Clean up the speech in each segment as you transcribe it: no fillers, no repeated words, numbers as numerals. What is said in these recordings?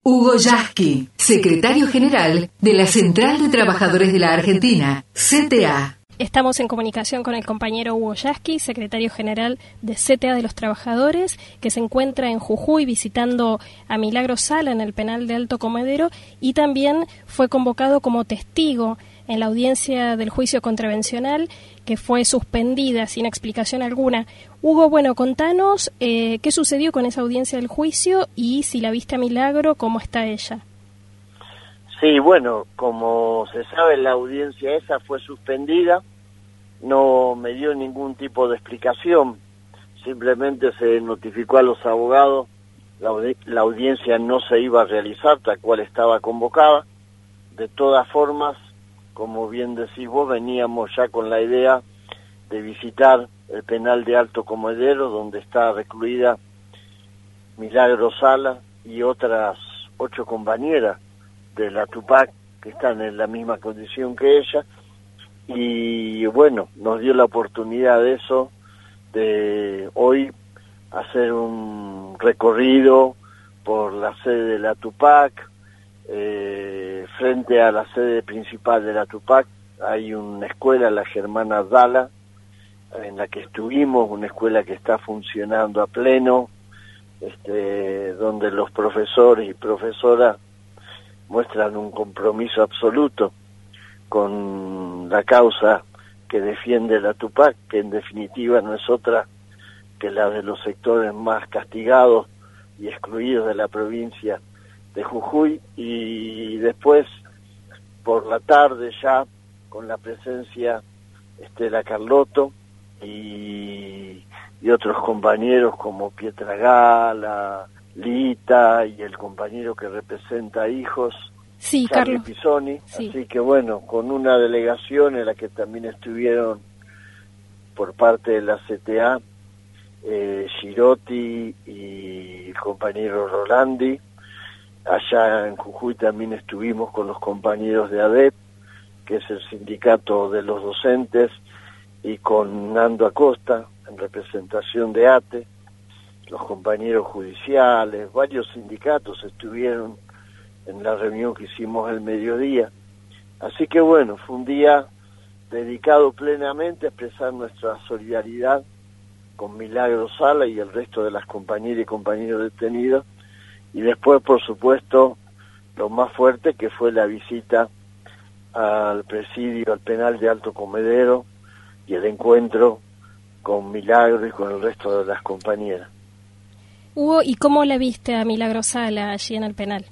Hugo Yasky, secretario general de la Central de Trabajadores de la Argentina, CTA. Estamos en comunicación con el compañero Hugo Yasky, secretario general de CTA de los Trabajadores, que se encuentra en Jujuy visitando a Milagro Sala en el penal de Alto Comedero y también fue convocado como testigo en la audiencia del juicio contravencional que fue suspendida sin explicación alguna. Hugo, bueno, contanos qué sucedió con esa audiencia del juicio y si la viste a Milagro, ¿cómo está ella? Sí, bueno, como se sabe, la audiencia esa fue suspendida, no me dio ningún tipo de explicación, simplemente se notificó a los abogados, la audiencia no se iba a realizar tal cual estaba convocada. De todas formas, como bien decís vos, veníamos ya con la idea de visitar el penal de Alto Comedero, donde está recluida Milagro Sala y otras 8 compañeras de la Tupac que están en la misma condición que ella, y bueno, nos dio la oportunidad de eso, de hoy hacer un recorrido por la sede de la Tupac. Frente a la sede principal de la Tupac hay una escuela, la Germana Dala, en la que estuvimos, una escuela que está funcionando a pleno, donde los profesores y profesoras muestran un compromiso absoluto con la causa que defiende la Tupac, que en definitiva no es otra que la de los sectores más castigados y excluidos de la provincia de Jujuy. Y después, por la tarde ya, con la presencia Estela Carlotto y otros compañeros como Pietra Gala, Lita y el compañero que representa a Hijos, sí, Charlie Carlos Pisoni, sí. Así que bueno, con una delegación en la que también estuvieron por parte de la CTA, Girotti y el compañero Rolandi. Allá en Jujuy también estuvimos con los compañeros de ADEP, que es el sindicato de los docentes, y con Nando Acosta, en representación de ATE, los compañeros judiciales, varios sindicatos estuvieron en la reunión que hicimos el mediodía. Así que bueno, fue un día dedicado plenamente a expresar nuestra solidaridad con Milagro Sala y el resto de las compañeras y compañeros detenidos. Y después, por supuesto, lo más fuerte que fue la visita al presidio, al penal de Alto Comedero y el encuentro con Milagro y con el resto de las compañeras. Hugo, ¿y cómo la viste a Milagro Sala allí en el penal?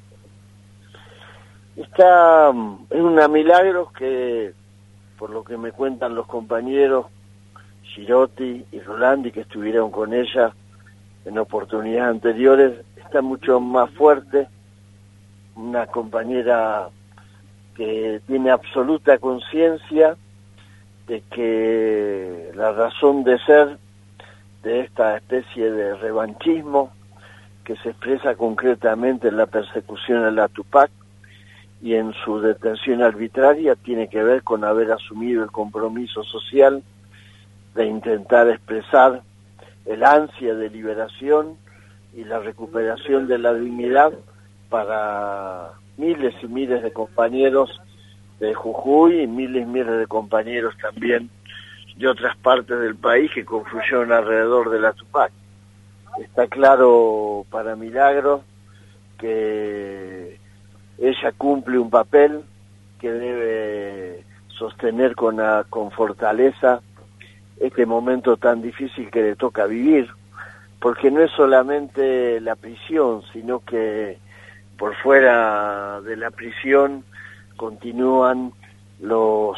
Está en una Milagro que, por lo que me cuentan los compañeros Girotti y Rolandi, que estuvieron con ella en oportunidades anteriores, está mucho más fuerte, una compañera que tiene absoluta conciencia de que la razón de ser de esta especie de revanchismo que se expresa concretamente en la persecución a la Tupac y en su detención arbitraria tiene que ver con haber asumido el compromiso social de intentar expresar el ansia de liberación y la recuperación de la dignidad para miles y miles de compañeros de Jujuy y miles de compañeros también de otras partes del país que confluyeron alrededor de la Tupac. Está claro para Milagro que ella cumple un papel que debe sostener con fortaleza este momento tan difícil que le toca vivir, porque no es solamente la prisión, sino que por fuera de la prisión continúan los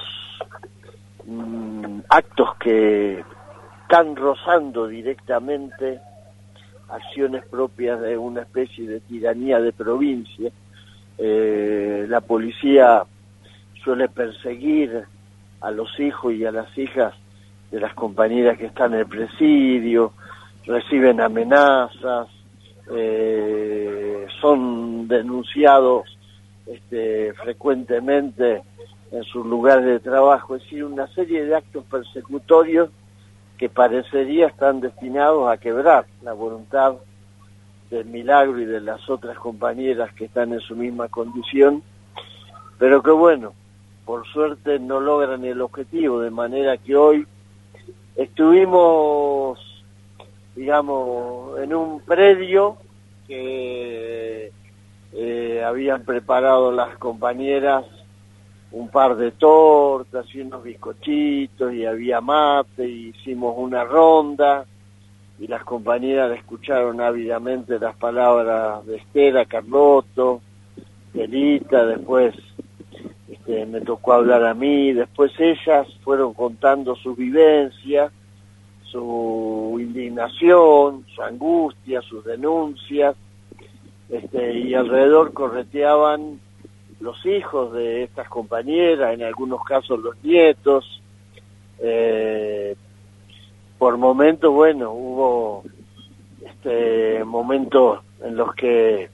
actos que están rozando directamente acciones propias de una especie de tiranía de provincia. La policía suele perseguir a los hijos y a las hijas de las compañeras que están en el presidio, reciben amenazas, son denunciados frecuentemente en sus lugares de trabajo, es decir, una serie de actos persecutorios que parecería están destinados a quebrar la voluntad de Milagro y de las otras compañeras que están en su misma condición, pero que bueno, por suerte no logran el objetivo, de manera que hoy estuvimos, digamos, en un predio que habían preparado las compañeras un par de tortas y unos bizcochitos, y había mate, y hicimos una ronda, y las compañeras escucharon ávidamente las palabras de Estela, Carlotto, Elita, después me tocó hablar a mí, después ellas fueron contando sus vivencias, su indignación, su angustia, sus denuncias, y alrededor correteaban los hijos de estas compañeras, en algunos casos los nietos. Por momentos, bueno, hubo momentos en los que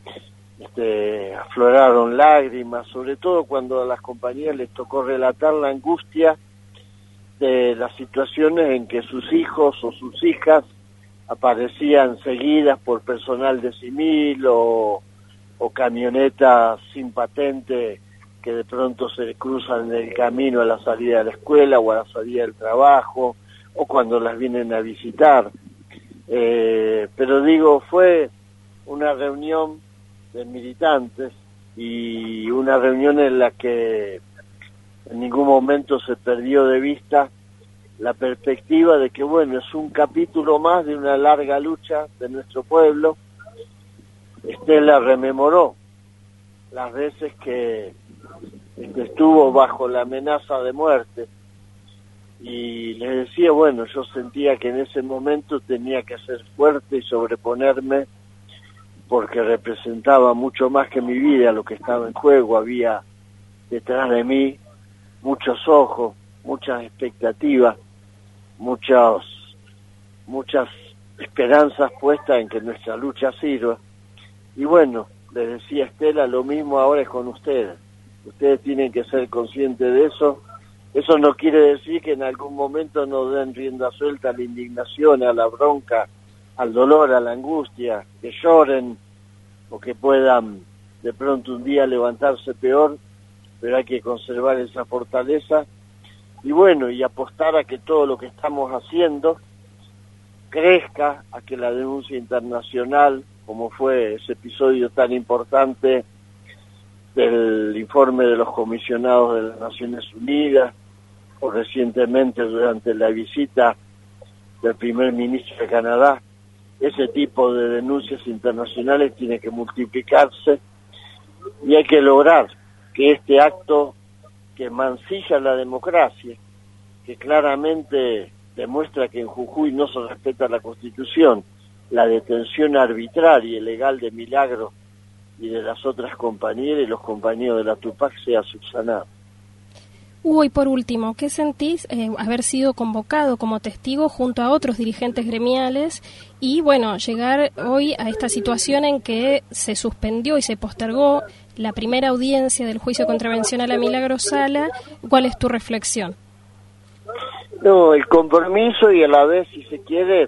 afloraron lágrimas, sobre todo cuando a las compañeras les tocó relatar la angustia de las situaciones en que sus hijos o sus hijas aparecían seguidas por personal de CIMIL o camionetas sin patente que de pronto se cruzan en el camino a la salida de la escuela o a la salida del trabajo, o cuando las vienen a visitar. Pero digo, fue una reunión de militantes y una reunión en la que en ningún momento se perdió de vista la perspectiva de que, bueno, es un capítulo más de una larga lucha de nuestro pueblo. Estela rememoró las veces que estuvo bajo la amenaza de muerte, y les decía, bueno, yo sentía que en ese momento tenía que ser fuerte y sobreponerme, porque representaba mucho más que mi vida lo que estaba en juego. Había detrás de mí muchos ojos, muchas expectativas, muchas esperanzas puestas en que nuestra lucha sirva. Y bueno, les decía Estela, lo mismo ahora es con ustedes. Ustedes tienen que ser conscientes de eso. Eso no quiere decir que en algún momento no den rienda suelta a la indignación, a la bronca, al dolor, a la angustia, que lloren o que puedan de pronto un día levantarse peor, pero hay que conservar esa fortaleza y bueno, y apostar a que todo lo que estamos haciendo crezca, a que la denuncia internacional, como fue ese episodio tan importante del informe de los comisionados de las Naciones Unidas, o recientemente durante la visita del primer ministro de Canadá, ese tipo de denuncias internacionales tiene que multiplicarse y hay que lograr que este acto que mancilla la democracia, que claramente demuestra que en Jujuy no se respeta la Constitución, la detención arbitraria y ilegal de Milagro y de las otras compañeras y los compañeros de la Tupac, sea subsanado. Hugo, y por último, ¿qué sentís haber sido convocado como testigo junto a otros dirigentes gremiales y, bueno, llegar hoy a esta situación en que se suspendió y se postergó la primera audiencia del juicio contravencional a Milagro Sala? ¿Cuál es tu reflexión? No, el compromiso y a la vez, si se quiere,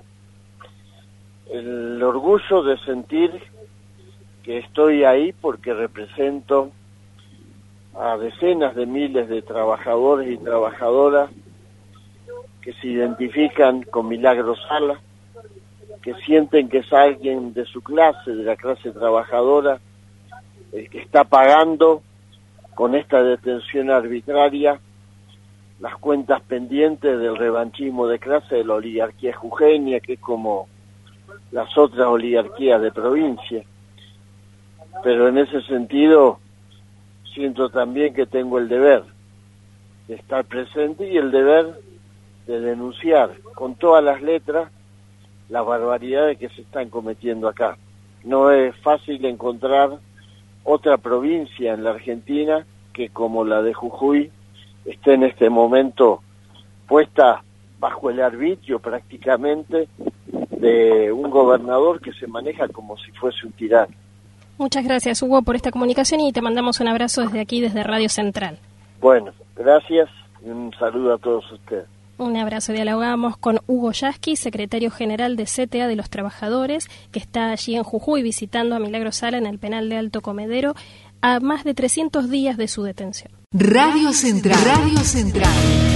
el orgullo de sentir que estoy ahí porque represento a decenas de miles de trabajadores y trabajadoras que se identifican con Milagro Sala, que sienten que es alguien de su clase, de la clase trabajadora, el que está pagando con esta detención arbitraria las cuentas pendientes del revanchismo de clase de la oligarquía jujeña, que es como las otras oligarquías de provincia. Pero en ese sentido siento también que tengo el deber de estar presente y el deber de denunciar con todas las letras las barbaridades que se están cometiendo acá. No es fácil encontrar otra provincia en la Argentina que, como la de Jujuy, esté en este momento puesta bajo el arbitrio prácticamente de un gobernador que se maneja como si fuese un tirano. Muchas gracias, Hugo, por esta comunicación y te mandamos un abrazo desde aquí, desde Radio Central. Bueno, gracias y un saludo a todos ustedes. Un abrazo. Dialogamos con Hugo Yasky, secretario general de CTA de los Trabajadores, que está allí en Jujuy visitando a Milagro Sala en el penal de Alto Comedero a más de 300 días de su detención. Radio Central. Radio Central.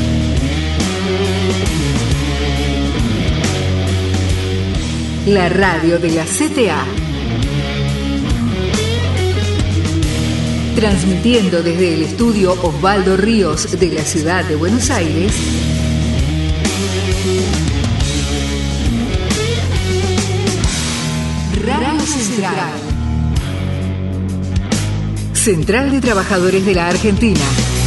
La radio de la CTA. Transmitiendo desde el estudio Osvaldo Ríos de la ciudad de Buenos Aires. Radio Central. Central de Trabajadores de la Argentina.